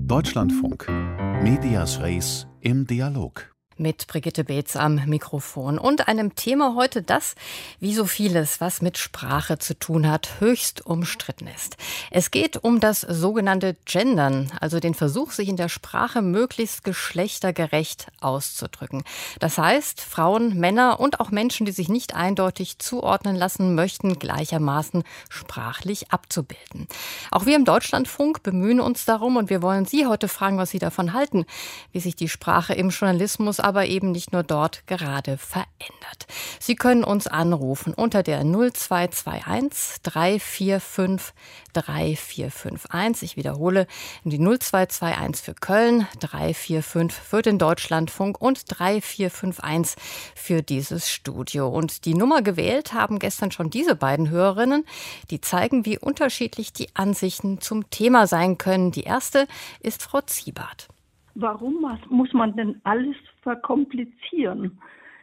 Deutschlandfunk. Medias Res im Dialog. Mit Brigitte Beetz am Mikrofon und einem Thema heute, das, wie so vieles, was mit Sprache zu tun hat, höchst umstritten ist. Es geht um das sogenannte Gendern, also den Versuch, sich in der Sprache möglichst geschlechtergerecht auszudrücken. Das heißt, Frauen, Männer und auch Menschen, die sich nicht eindeutig zuordnen lassen möchten, gleichermaßen sprachlich abzubilden. Auch wir im Deutschlandfunk bemühen uns darum und wir wollen Sie heute fragen, was Sie davon halten, wie sich die Sprache im Journalismus aber eben nicht nur dort gerade verändert. Sie können uns anrufen unter der 0221 345 3451. Ich wiederhole, die 0221 für Köln, 345 für den Deutschlandfunk und 3451 für dieses Studio. Und die Nummer gewählt haben gestern schon diese beiden Hörerinnen, die zeigen, wie unterschiedlich die Ansichten zum Thema sein können. Die erste ist Frau Ziebart. Warum muss man denn alles verkomplizieren?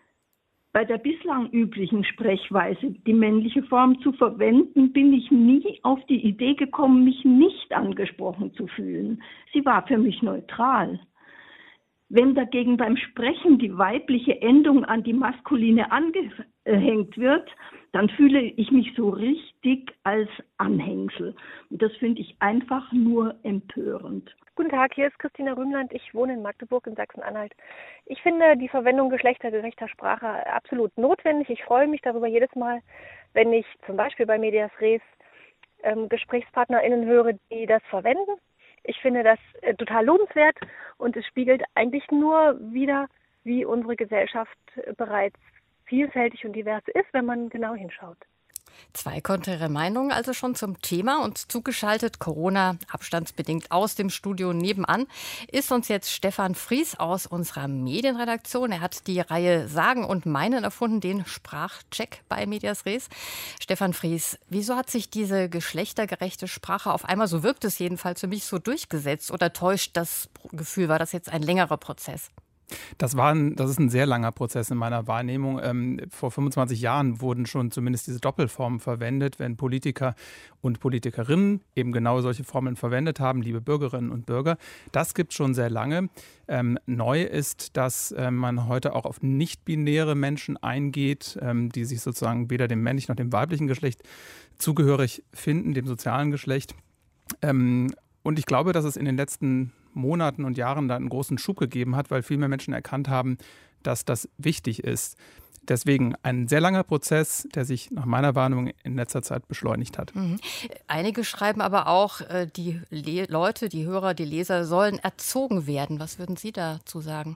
Bei der bislang üblichen Sprechweise, die männliche Form zu verwenden, bin ich nie auf die Idee gekommen, mich nicht angesprochen zu fühlen. Sie war für mich neutral. Wenn dagegen beim Sprechen die weibliche Endung an die maskuline angehängt wird, dann fühle ich mich so richtig als Anhängsel. Und das finde ich einfach nur empörend. Guten Tag, hier ist Christina Rühmland. Ich wohne in Magdeburg in Sachsen-Anhalt. Ich finde die Verwendung geschlechtergerechter Sprache absolut notwendig. Ich freue mich darüber jedes Mal, wenn ich zum Beispiel bei Medias Res GesprächspartnerInnen höre, die das verwenden. Ich finde das total lobenswert und es spiegelt eigentlich nur wider, wie unsere Gesellschaft bereits vielfältig und divers ist, wenn man genau hinschaut. Zwei konträre Meinungen also schon zum Thema und zugeschaltet, Corona abstandsbedingt aus dem Studio nebenan, ist uns jetzt Stefan Fries aus unserer Medienredaktion. Er hat die Reihe Sagen und Meinen erfunden, den Sprachcheck bei Medias Res. Stefan Fries, wieso hat sich diese geschlechtergerechte Sprache auf einmal, so wirkt es jedenfalls für mich, so durchgesetzt oder täuscht das Gefühl, war das jetzt ein längerer Prozess? Das ist ein sehr langer Prozess in meiner Wahrnehmung. Vor 25 Jahren wurden schon zumindest diese Doppelformen verwendet, wenn Politiker und Politikerinnen eben genau solche Formeln verwendet haben, liebe Bürgerinnen und Bürger. Das gibt es schon sehr lange. Neu ist, dass man heute auch auf nicht-binäre Menschen eingeht, die sich sozusagen weder dem männlichen noch dem weiblichen Geschlecht zugehörig finden, dem sozialen Geschlecht. Und ich glaube, dass es in den letzten Monaten und Jahren da einen großen Schub gegeben hat, weil viel mehr Menschen erkannt haben, dass das wichtig ist. Deswegen ein sehr langer Prozess, der sich nach meiner Wahrnehmung in letzter Zeit beschleunigt hat. Einige schreiben aber auch, die Leute, die Hörer, die Leser sollen erzogen werden. Was würden Sie dazu sagen?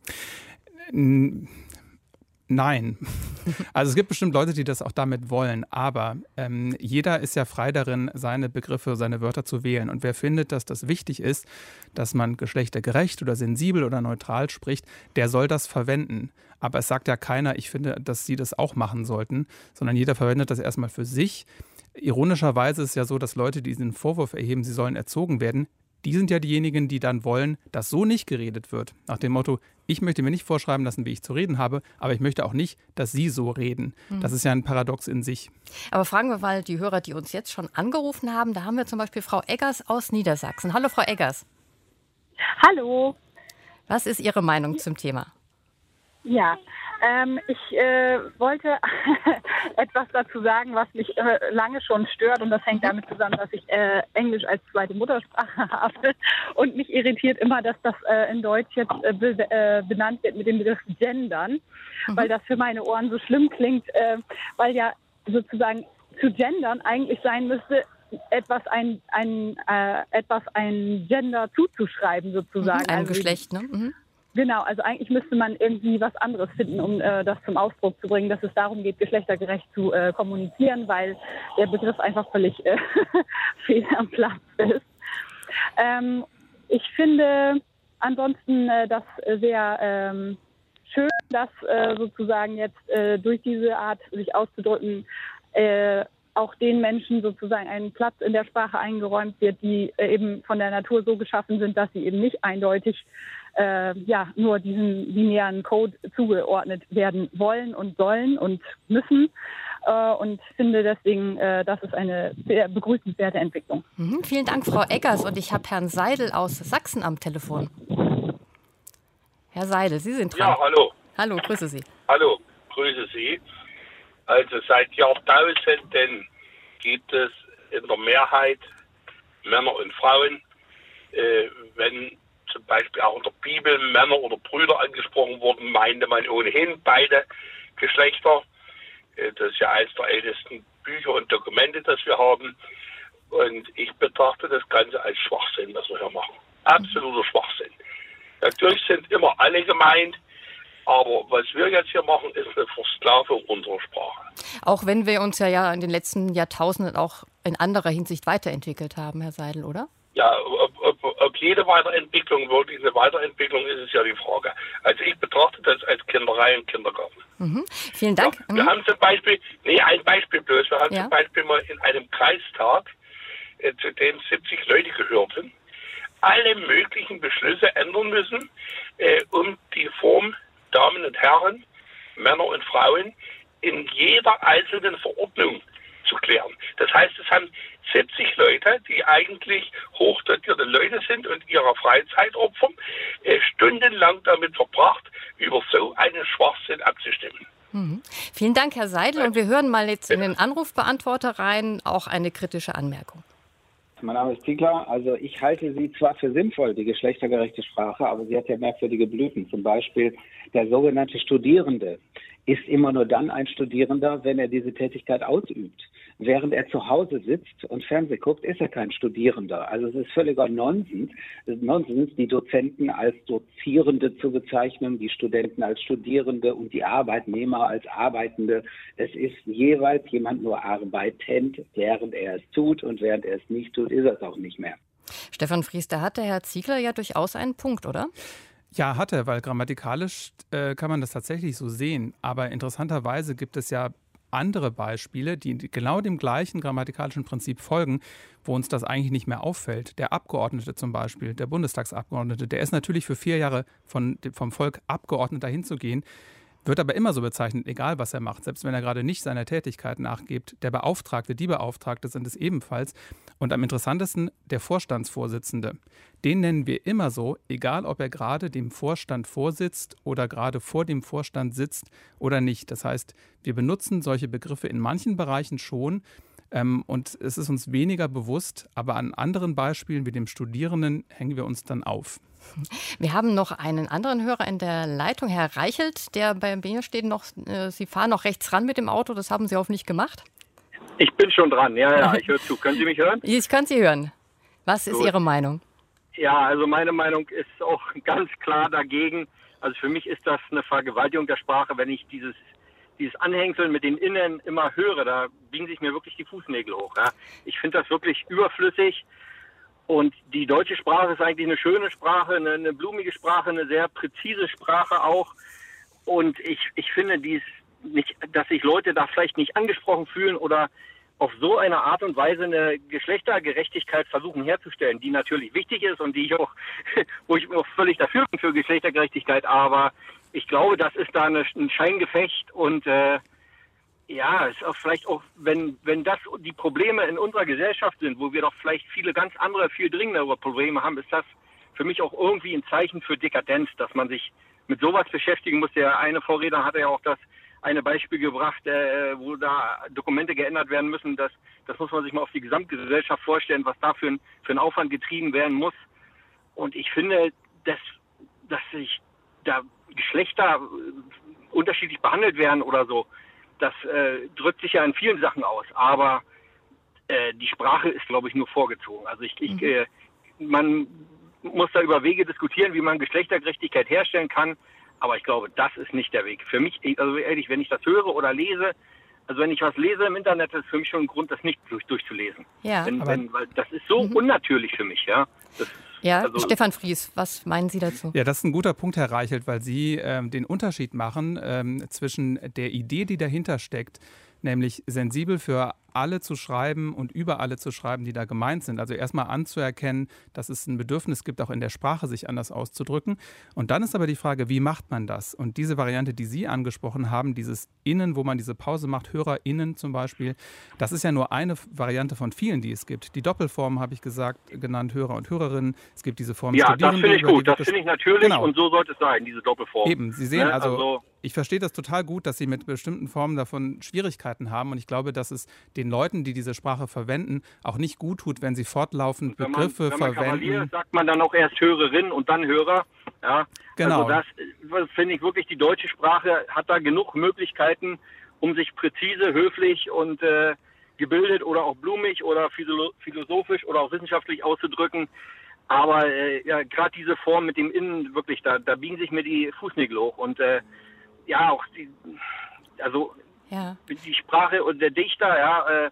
Nein. Also es gibt bestimmt Leute, die das auch damit wollen, aber jeder ist ja frei darin, seine Begriffe, seine Wörter zu wählen. Und wer findet, dass das wichtig ist, dass man geschlechtergerecht oder sensibel oder neutral spricht, der soll das verwenden. Aber es sagt ja keiner, ich finde, dass sie das auch machen sollten, sondern jeder verwendet das erstmal für sich. Ironischerweise ist es ja so, dass Leute, die diesen Vorwurf erheben, sie sollen erzogen werden, die sind ja diejenigen, die dann wollen, dass so nicht geredet wird. Nach dem Motto, ich möchte mir nicht vorschreiben lassen, wie ich zu reden habe, aber ich möchte auch nicht, dass Sie so reden. Das ist ja ein Paradox in sich. Aber fragen wir mal die Hörer, die uns jetzt schon angerufen haben. Da haben wir zum Beispiel Frau Eggers aus Niedersachsen. Hallo, Frau Eggers. Hallo. Was ist Ihre Meinung zum Thema? Ja, ich wollte etwas dazu sagen, was mich lange schon stört, und das hängt damit zusammen, dass ich Englisch als zweite Muttersprache habe, und mich irritiert immer, dass das in Deutsch jetzt benannt wird mit dem Begriff Gendern, weil das für meine Ohren so schlimm klingt, weil ja sozusagen zu gendern eigentlich sein müsste, etwas ein Gender zuzuschreiben sozusagen. Einem also, Geschlecht, ne? Genau, also eigentlich müsste man irgendwie was anderes finden, um das zum Ausdruck zu bringen, dass es darum geht, geschlechtergerecht zu kommunizieren, weil der Begriff einfach völlig fehl am Platz ist. Ich finde ansonsten das sehr schön, dass sozusagen jetzt durch diese Art, sich auszudrücken, auch den Menschen sozusagen einen Platz in der Sprache eingeräumt wird, die eben von der Natur so geschaffen sind, dass sie eben nicht eindeutig nur diesen binären Code zugeordnet werden wollen und sollen und müssen. und finde deswegen, das ist eine sehr begrüßenswerte Entwicklung. Vielen Dank, Frau Eggers. Und ich habe Herrn Seidel aus Sachsen am Telefon. Herr Seidel, Sie sind dran. Ja, hallo. Hallo, grüße Sie. Hallo, grüße Sie. Also seit Jahrtausenden gibt es in der Mehrheit Männer und Frauen, wenn zum Beispiel auch in der Bibel Männer oder Brüder angesprochen wurden, meinte man ohnehin beide Geschlechter. Das ist ja eines der ältesten Bücher und Dokumente, das wir haben. Und ich betrachte das Ganze als Schwachsinn, was wir hier machen. Absoluter Schwachsinn. Natürlich sind immer alle gemeint, aber was wir jetzt hier machen, ist eine Versklavung unserer Sprache. Auch wenn wir uns ja in den letzten Jahrtausenden auch in anderer Hinsicht weiterentwickelt haben, Herr Seidel, oder? Ja, ob jede Weiterentwicklung wirklich eine Weiterentwicklung ist, ist ja die Frage. Also ich betrachte das als Kinderei im Kindergarten. Vielen Dank. Ja, wir haben zum Beispiel, ein Beispiel bloß, wir haben zum Beispiel mal in einem Kreistag, zu dem 70 Leute gehörten, alle möglichen Beschlüsse ändern müssen, um die Form Damen und Herren, Männer und Frauen in jeder einzelnen Verordnung zu klären. Das heißt, es haben 70 Leute, die eigentlich hochdotierte Leute sind und ihrer Freizeit opfern, stundenlang damit verbracht, über so einen Schwachsinn abzustimmen. Vielen Dank, Herr Seidel. Und wir hören mal jetzt in den Anrufbeantworter rein, auch eine kritische Anmerkung. Mein Name ist Ziegler. Also ich halte sie zwar für sinnvoll, die geschlechtergerechte Sprache, aber sie hat ja merkwürdige Blüten. Zum Beispiel der sogenannte Studierende ist immer nur dann ein Studierender, wenn er diese Tätigkeit ausübt. Während er zu Hause sitzt und Fernsehen guckt, ist er kein Studierender. Also es ist völliger Nonsens. Es ist Nonsens, die Dozenten als Dozierende zu bezeichnen, die Studenten als Studierende und die Arbeitnehmer als Arbeitende. Es ist jeweils jemand nur arbeitend, während er es tut, und während er es nicht tut, ist er es auch nicht mehr. Stefan Fries, da hat der Herr Ziegler ja durchaus einen Punkt, oder? Ja, hat er, weil grammatikalisch kann man das tatsächlich so sehen. Aber interessanterweise gibt es ja andere Beispiele, die genau dem gleichen grammatikalischen Prinzip folgen, wo uns das eigentlich nicht mehr auffällt. Der Abgeordnete zum Beispiel, der Bundestagsabgeordnete, der ist natürlich für 4 Jahre vom Volk Abgeordneter hinzugehen, wird aber immer so bezeichnet, egal was er macht, selbst wenn er gerade nicht seiner Tätigkeit nachgibt. Der Beauftragte, die Beauftragte sind es ebenfalls. Und am interessantesten der Vorstandsvorsitzende. Den nennen wir immer so, egal ob er gerade dem Vorstand vorsitzt oder gerade vor dem Vorstand sitzt oder nicht. Das heißt, wir benutzen solche Begriffe in manchen Bereichen schon, und es ist uns weniger bewusst, aber an anderen Beispielen wie dem Studierenden hängen wir uns dann auf. Wir haben noch einen anderen Hörer in der Leitung, Herr Reichelt, der bei mir steht noch, Sie fahren noch rechts ran mit dem Auto, das haben Sie hoffentlich gemacht? Ich bin schon dran, ja, ich höre zu. Können Sie mich hören? Ich kann Sie hören. Was ist Ihre Meinung? Ja, also meine Meinung ist auch ganz klar dagegen. Also für mich ist das eine Vergewaltigung der Sprache, wenn ich dieses Anhängseln mit den Innen immer höre, da biegen sich mir wirklich die Fußnägel hoch. Ja. Ich finde das wirklich überflüssig. Und die deutsche Sprache ist eigentlich eine schöne Sprache, eine blumige Sprache, eine sehr präzise Sprache auch. Und ich finde nicht, dass sich Leute da vielleicht nicht angesprochen fühlen oder auf so eine Art und Weise eine Geschlechtergerechtigkeit versuchen herzustellen, die natürlich wichtig ist und wo ich auch völlig dafür bin für Geschlechtergerechtigkeit. Aber ich glaube, das ist da ein Scheingefecht und ist auch vielleicht auch, wenn das die Probleme in unserer Gesellschaft sind, wo wir doch vielleicht viele ganz andere, viel dringendere Probleme haben, ist das für mich auch irgendwie ein Zeichen für Dekadenz, dass man sich mit sowas beschäftigen muss. Der eine Vorredner hatte ja auch das eine Beispiel gebracht, wo da Dokumente geändert werden müssen. Das muss man sich mal auf die Gesamtgesellschaft vorstellen, was da für ein Aufwand getrieben werden muss. Und ich finde, dass sich da Geschlechter unterschiedlich behandelt werden oder so, das drückt sich ja in vielen Sachen aus. Aber die Sprache ist, glaube ich, nur vorgezogen. Also man muss da über Wege diskutieren, wie man Geschlechtergerechtigkeit herstellen kann. Aber ich glaube, das ist nicht der Weg. Für mich, also ehrlich, wenn ich das höre oder lese, also wenn ich was lese im Internet, ist für mich schon ein Grund, das nicht durchzulesen. Ja. Weil das ist so unnatürlich für mich, ja. Stefan Fries, was meinen Sie dazu? Ja, das ist ein guter Punkt, Herr Reichelt, weil Sie den Unterschied machen zwischen der Idee, die dahinter steckt, nämlich sensibel für alle zu schreiben und über alle zu schreiben, die da gemeint sind. Also erstmal anzuerkennen, dass es ein Bedürfnis gibt, auch in der Sprache sich anders auszudrücken. Und dann ist aber die Frage, wie macht man das? Und diese Variante, die Sie angesprochen haben, dieses Innen, wo man diese Pause macht, HörerInnen zum Beispiel, das ist ja nur eine Variante von vielen, die es gibt. Die Doppelform habe ich genannt, Hörer und Hörerinnen. Es gibt diese Form Ja, das finde ich gut. Das wirklich finde ich natürlich genau. und so sollte es sein, diese Doppelform. Eben, Sie sehen, Ne? also ich verstehe das total gut, dass Sie mit bestimmten Formen davon Schwierigkeiten haben. Und ich glaube, dass es den Leuten, die diese Sprache verwenden, auch nicht gut tut, wenn sie fortlaufend Begriffe verwenden. Kavalier, sagt man dann auch erst Hörerin und dann Hörer. Ja, genau. Also das finde ich wirklich, die deutsche Sprache hat da genug Möglichkeiten, um sich präzise, höflich und gebildet oder auch blumig oder philosophisch oder auch wissenschaftlich auszudrücken. Aber gerade diese Form mit dem Innen, wirklich, da biegen sich mir die Fußnägel hoch. Und auch die Sprache und der Dichter,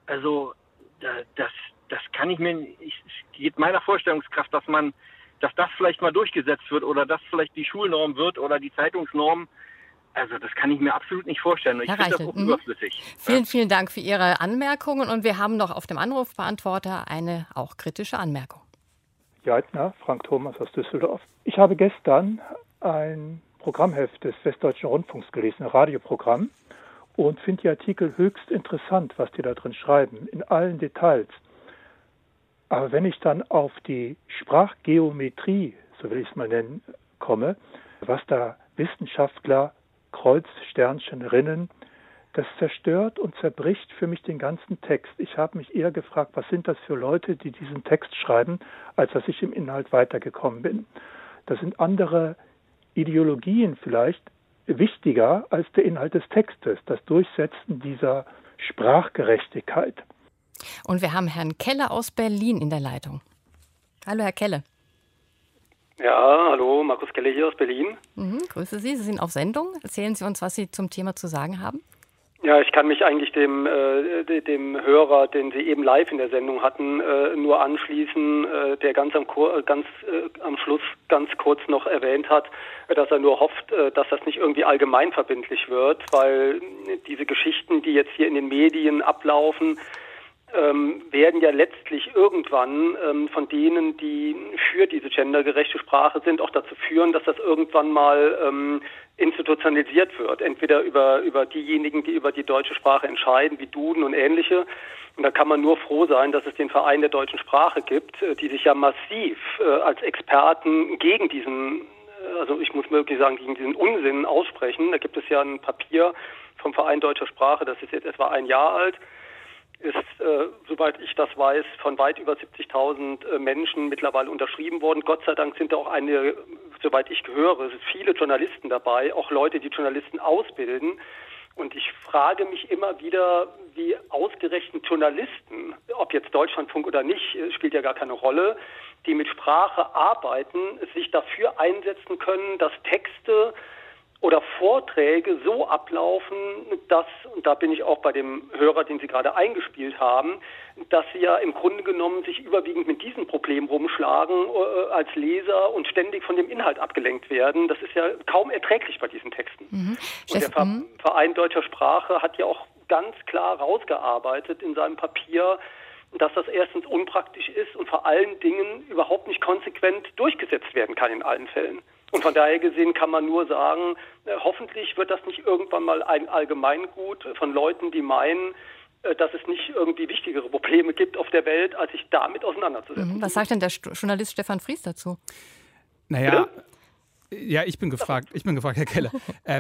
das kann ich mir, es geht meiner Vorstellungskraft, dass das vielleicht mal durchgesetzt wird oder dass vielleicht die Schulnorm wird oder die Zeitungsnorm. Also das kann ich mir absolut nicht vorstellen. Ich finde das auch überflüssig. Vielen Dank für Ihre Anmerkungen. Und wir haben noch auf dem Anrufbeantworter eine auch kritische Anmerkung. Geithner, Frank Thomas aus Düsseldorf. Ich habe gestern ein Programmheft des Westdeutschen Rundfunks gelesen, ein Radioprogramm, und finde die Artikel höchst interessant, was die da drin schreiben, in allen Details. Aber wenn ich dann auf die Sprachgeometrie, so will ich es mal nennen, komme, was da Wissenschaftler, Kreuzsternchenrinnen, das zerstört und zerbricht für mich den ganzen Text. Ich habe mich eher gefragt, was sind das für Leute, die diesen Text schreiben, als dass ich im Inhalt weitergekommen bin. Das sind andere Ideologien vielleicht wichtiger als der Inhalt des Textes, das Durchsetzen dieser Sprachgerechtigkeit. Und wir haben Herrn Kelle aus Berlin in der Leitung. Hallo, Herr Kelle. Ja, hallo, Markus Kelle hier aus Berlin. Grüße Sie, Sie sind auf Sendung. Erzählen Sie uns, was Sie zum Thema zu sagen haben. Ja, ich kann mich eigentlich dem Hörer, den Sie eben live in der Sendung hatten, nur anschließen, der ganz am Schluss ganz kurz noch erwähnt hat, dass er nur hofft, dass das nicht irgendwie allgemeinverbindlich wird, weil diese Geschichten, die jetzt hier in den Medien ablaufen, werden ja letztlich irgendwann von denen, die für diese gendergerechte Sprache sind, auch dazu führen, dass das irgendwann mal institutionalisiert wird. Entweder über diejenigen, die über die deutsche Sprache entscheiden, wie Duden und ähnliche. Und da kann man nur froh sein, dass es den Verein der deutschen Sprache gibt, die sich ja massiv als Experten gegen diesen, also ich muss wirklich sagen, gegen diesen Unsinn aussprechen. Da gibt es ja ein Papier vom Verein deutscher Sprache, das ist jetzt etwa 1 Jahr alt. Ist, soweit ich das weiß, von weit über 70.000 Menschen mittlerweile unterschrieben worden. Gott sei Dank sind da auch einige, soweit ich höre, es sind viele Journalisten dabei, auch Leute, die Journalisten ausbilden. Und ich frage mich immer wieder, wie ausgerechnet Journalisten, ob jetzt Deutschlandfunk oder nicht, spielt ja gar keine Rolle, die mit Sprache arbeiten, sich dafür einsetzen können, dass Texte oder Vorträge so ablaufen, dass, und da bin ich auch bei dem Hörer, den Sie gerade eingespielt haben, dass Sie ja im Grunde genommen sich überwiegend mit diesem Problem rumschlagen als Leser und ständig von dem Inhalt abgelenkt werden. Das ist ja kaum erträglich bei diesen Texten. Und der Verein deutscher Sprache hat ja auch ganz klar rausgearbeitet in seinem Papier, dass das erstens unpraktisch ist und vor allen Dingen überhaupt nicht konsequent durchgesetzt werden kann in allen Fällen. Und von daher gesehen kann man nur sagen, hoffentlich wird das nicht irgendwann mal ein Allgemeingut von Leuten, die meinen, dass es nicht irgendwie wichtigere Probleme gibt auf der Welt, als sich damit auseinanderzusetzen. Was sagt denn der Journalist Stefan Fries dazu? Naja, ja, ich bin gefragt, Herr Kelle.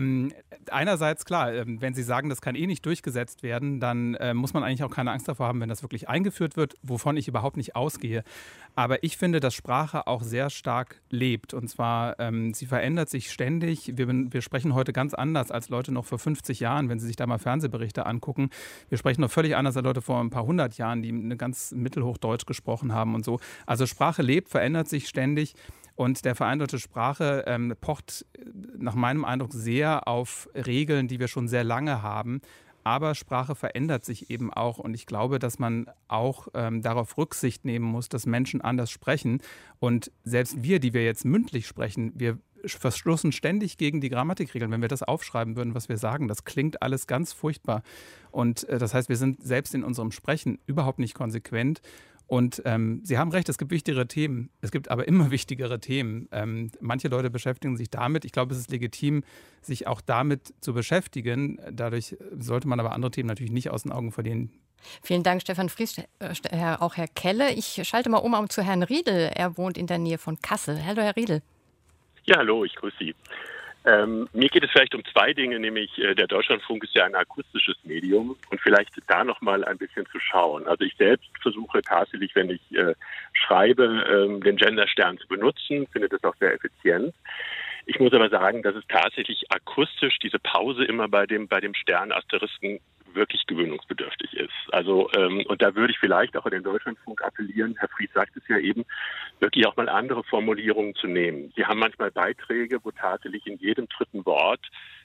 Einerseits klar, wenn Sie sagen, das kann nicht durchgesetzt werden, dann muss man eigentlich auch keine Angst davor haben, wenn das wirklich eingeführt wird, wovon ich überhaupt nicht ausgehe. Aber ich finde, dass Sprache auch sehr stark lebt. Und zwar, sie verändert sich ständig. Wir sprechen heute ganz anders als Leute noch vor 50 Jahren, wenn Sie sich da mal Fernsehberichte angucken. Wir sprechen noch völlig anders als Leute vor ein paar 100 Jahren, die eine ganz Mittelhochdeutsch gesprochen haben und so. Also Sprache lebt, verändert sich ständig. Und der Verein Deutsche Sprache pocht nach meinem Eindruck sehr auf Regeln, die wir schon sehr lange haben. Aber Sprache verändert sich eben auch. Und ich glaube, dass man auch darauf Rücksicht nehmen muss, dass Menschen anders sprechen. Und selbst wir, die wir jetzt mündlich sprechen, wir verstoßen ständig gegen die Grammatikregeln. Wenn wir das aufschreiben würden, was wir sagen, das klingt alles ganz furchtbar. Und das heißt, wir sind selbst in unserem Sprechen überhaupt nicht konsequent. Und Sie haben recht, es gibt wichtigere Themen. Es gibt aber immer wichtigere Themen. Manche Leute beschäftigen sich damit. Ich glaube, es ist legitim, sich auch damit zu beschäftigen. Dadurch sollte man aber andere Themen natürlich nicht aus den Augen verlieren. Vielen Dank, Stefan Fries, auch Herr Kelle. Ich schalte mal um zu Herrn Riedel. Er wohnt in der Nähe von Kassel. Hallo, Herr Riedel. Ja, hallo, ich grüße Sie. Mir geht es vielleicht um zwei Dinge, nämlich der Deutschlandfunk ist ja ein akustisches Medium und vielleicht da noch mal ein bisschen zu schauen. Also ich selbst versuche tatsächlich, wenn ich schreibe, den Genderstern zu benutzen, finde das auch sehr effizient. Ich muss aber sagen, dass es tatsächlich akustisch diese Pause immer bei dem Stern Asterisken wirklich gewöhnungsbedürftig ist. Also und da würde ich vielleicht auch an den Deutschlandfunk appellieren, Herr Fries sagt es ja eben, wirklich auch mal andere Formulierungen zu nehmen. Sie haben manchmal Beiträge, wo tatsächlich in jedem dritten Wort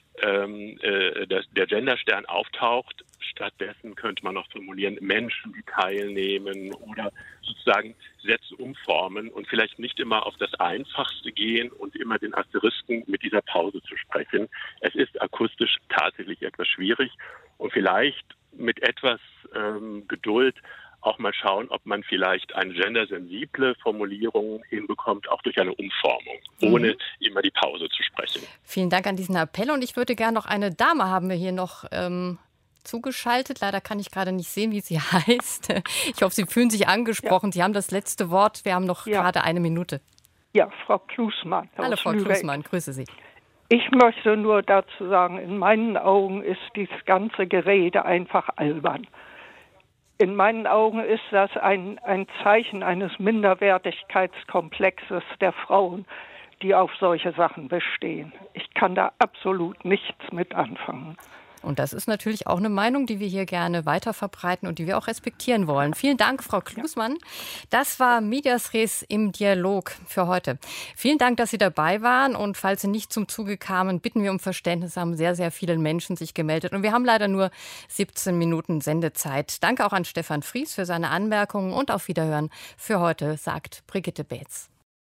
der Genderstern auftaucht. Stattdessen könnte man noch formulieren, Menschen, die teilnehmen oder sozusagen Sätze umformen und vielleicht nicht immer auf das Einfachste gehen und immer den Asterisken mit dieser Pause zu sprechen. Es ist akustisch tatsächlich etwas schwierig und vielleicht mit etwas Geduld auch mal schauen, ob man vielleicht eine gendersensible Formulierung hinbekommt, auch durch eine Umformung, ohne immer die Pause zu sprechen. Vielen Dank an diesen Appell und ich würde gerne noch eine Dame haben wir hier noch zugeschaltet. Leider kann ich gerade nicht sehen, wie sie heißt. Ich hoffe, Sie fühlen sich angesprochen. Ja. Sie haben das letzte Wort. Wir haben noch gerade eine Minute. Ja, Frau Klusmann. Hallo, Frau Klusmann. Grüße Sie. Ich möchte nur dazu sagen, in meinen Augen ist dieses ganze Gerede einfach albern. In meinen Augen ist das ein Zeichen eines Minderwertigkeitskomplexes der Frauen, die auf solche Sachen bestehen. Ich kann da absolut nichts mit anfangen. Und das ist natürlich auch eine Meinung, die wir hier gerne weiter verbreiten und die wir auch respektieren wollen. Vielen Dank, Frau Klusmann. Das war Medias Res im Dialog für heute. Vielen Dank, dass Sie dabei waren. Und falls Sie nicht zum Zuge kamen, bitten wir um Verständnis. Es haben sehr, sehr viele Menschen sich gemeldet. Und wir haben leider nur 17 Minuten Sendezeit. Danke auch an Stefan Fries für seine Anmerkungen und auf Wiederhören für heute, sagt Brigitte Beetz.